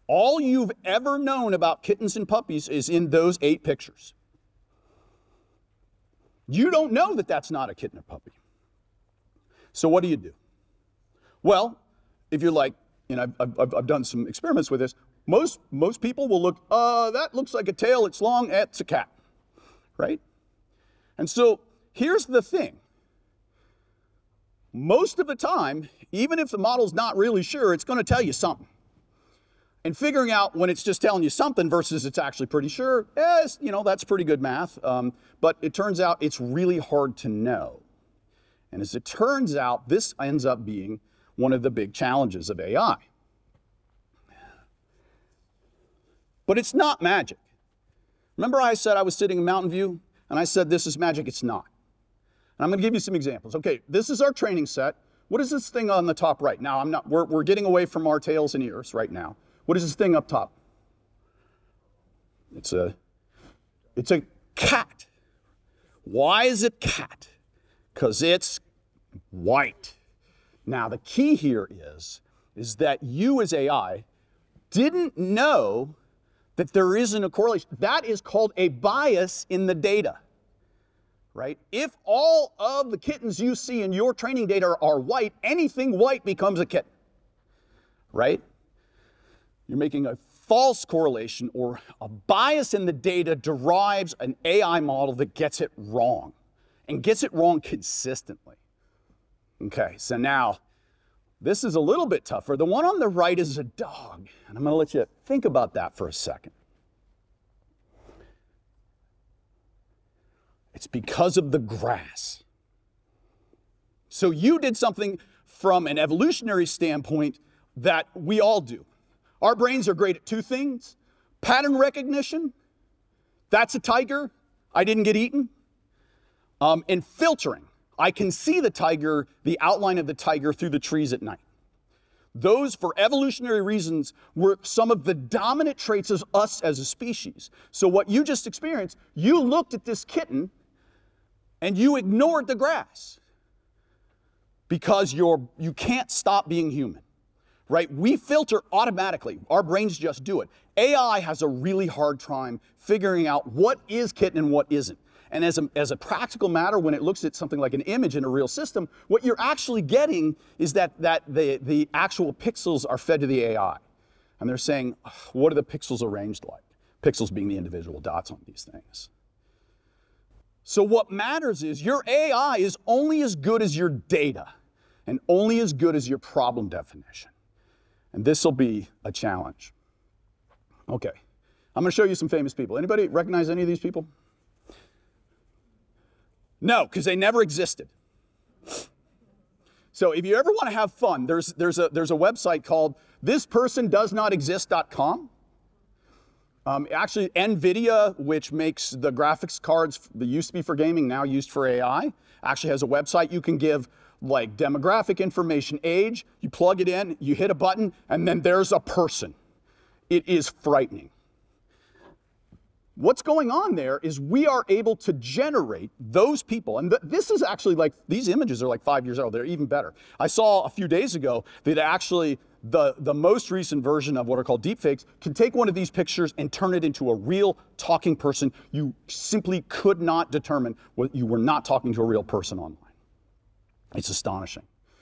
All you've ever known about kittens and puppies is in those 8 pictures. You don't know that that's not a kitten or puppy. So what do you do? Well, if you're like, and I've done some experiments with this, most people will look, that looks like a tail, it's long, it's a cat, right? And so here's the thing. Most of the time, even if the model's not really sure, it's going to tell you something. And figuring out when it's just telling you something versus it's actually pretty sure, that's pretty good math. But it turns out it's really hard to know. And as it turns out, this ends up being one of the big challenges of AI. But it's not magic. Remember I said I was sitting in Mountain View, and I said this is magic? It's not. And I'm going to give you some examples. Okay, this is our training set. What is this thing on the top right? Now, we're getting away from our tails and ears right now. What is this thing up top? It's a cat. Why is it cat? Because it's white. Now, the key here is that you as AI didn't know that there isn't a correlation. That is called a bias in the data, right? If all of the kittens you see in your training data are white, anything white becomes a kitten, right? You're making a false correlation, or a bias in the data derives an AI model that gets it wrong, and gets it wrong consistently. Okay, so now, this is a little bit tougher. The one on the right is a dog, and I'm going to let you think about that for a second. It's because of the grass. So you did something from an evolutionary standpoint that we all do. Our brains are great at 2 things. Pattern recognition, that's a tiger, I didn't get eaten. And filtering, I can see the tiger, the outline of the tiger through the trees at night. Those, for evolutionary reasons, were some of the dominant traits of us as a species. So what you just experienced, you looked at this kitten and you ignored the grass because you can't stop being human. Right? We filter automatically. Our brains just do it. AI has a really hard time figuring out what is kitten and what isn't. And as a practical matter, when it looks at something like an image in a real system, what you're actually getting is that the actual pixels are fed to the AI. And they're saying, what are the pixels arranged like? Pixels being the individual dots on these things. So what matters is your AI is only as good as your data and only as good as your problem definition. And this will be a challenge. Okay, I'm going to show you some famous people. Anybody recognize any of these people? No, because they never existed. So if you ever want to have fun, there's a website called thispersondoesnotexist.com. Actually, NVIDIA, which makes the graphics cards that used to be for gaming, now used for AI, actually has a website you can give like demographic information, age, you plug it in, you hit a button, and then there's a person. It is frightening. What's going on there is we are able to generate those people, and this is actually like, these images are like 5 years old, they're even better. I saw a few days ago that actually the most recent version of what are called deepfakes can take one of these pictures and turn it into a real talking person. You simply could not determine what you were not talking to a real person online. It's astonishing.